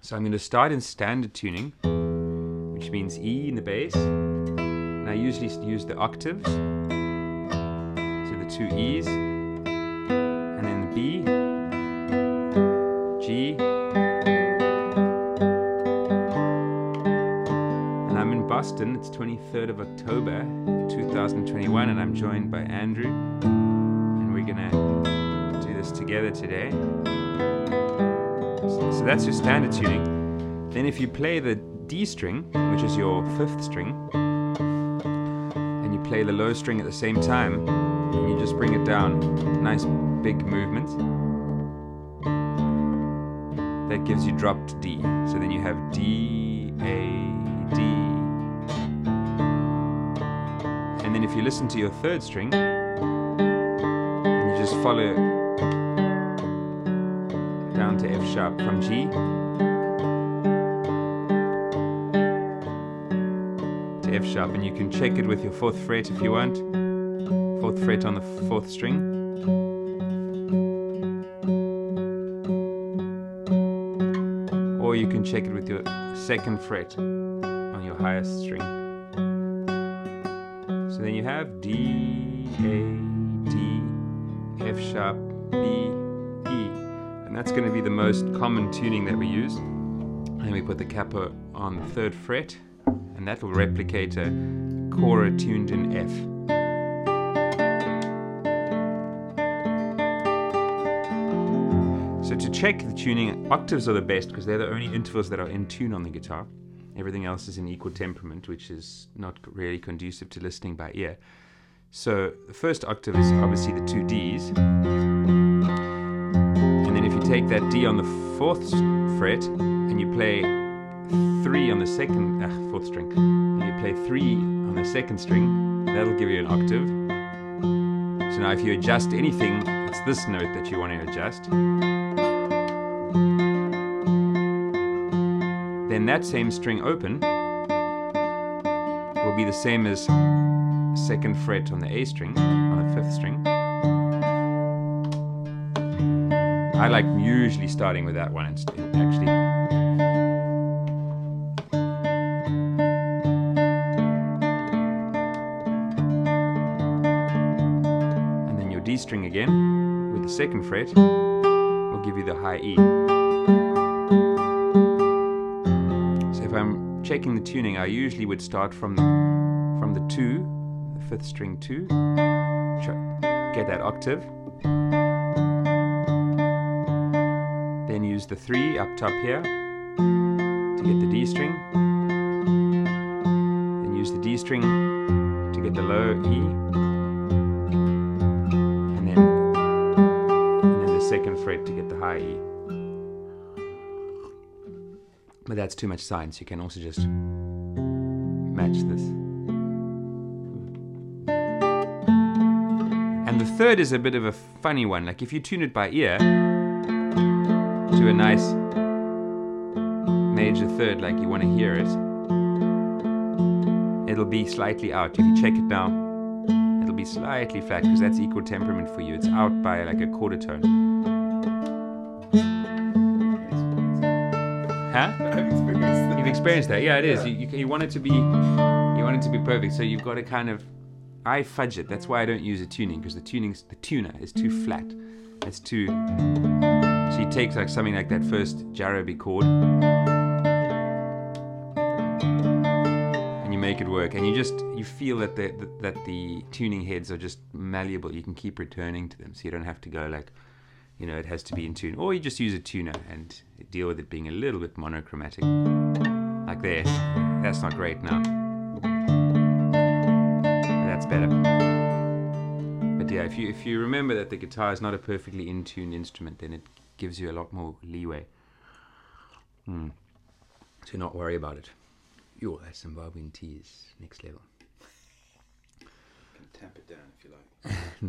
So I'm going to start in standard tuning, which means E in the bass. And I usually use the octaves. So the two E's, and then the B, G. And I'm in Boston. It's 23rd of October, 2021, and I'm joined by Andrew. And we're going to do this together today. So that's your standard tuning. Then if you play the D string, which is your 5th string, and you play the low string at the same time, and you just bring it down, nice big movement, that gives you dropped D. So then you have D, A, D. And then if you listen to your 3rd string, and you just follow down to F sharp from G to F sharp, and you can check it with your 4th fret if you want. 4th fret on the 4th string. Or you can check it with your 2nd fret on your highest string. So then you have D, A, D, F sharp, B, E. And that's going to be the most common tuning that we use. And we put the capo on the 3rd fret, and that will replicate a chora tuned in F. So to check the tuning, octaves are the best because they're the only intervals that are in tune on the guitar. Everything else is in equal temperament, which is not really conducive to listening by ear. So the first octave is obviously the 2 Ds. And then if you take that D on the 4th fret and you play 3 on the 4th string, and you play 3 on the 2nd string, that'll give you an octave. So now if you adjust anything, it's this note that you want to adjust. Then that same string open will be the same as 2nd fret on the A string, on the 5th string. I like usually starting with that one actually. And then your D string again with the 2nd fret will give you the high E. So if I'm checking the tuning, I usually would start from the 2, the 5th string 2, get that octave. Then use the 3 up top here to get the D string. Then use the D string to get the low E. And then the 2nd fret to get the high E. But that's too much science. You can also just match this. And the 3rd is a bit of a funny one. Like if you tune it by ear to a nice major 3rd, like you want to hear it, it'll be slightly out. If you check it now, it'll be slightly flat because that's equal temperament for you. It's out by like a quarter tone. Huh? You've experienced that? Yeah, it is. You want it to be, perfect. So you've got to kind of, I fudge it. That's why I don't use a tuning, because the tuner is too flat. It's too. So you take like something like that first Jarabi chord, and you make it work, and you feel that the tuning heads are just malleable. You can keep returning to them, so you don't have to go like, it has to be in tune. Or you just use a tuner and deal with it being a little bit monochromatic. Like there. That's not great now. But that's better. But yeah, if you remember that the guitar is not a perfectly in tune instrument, then it gives you a lot more leeway. So not worry about it. Yo, that Zimbabwean tea is next level. You can tamp it down if you like.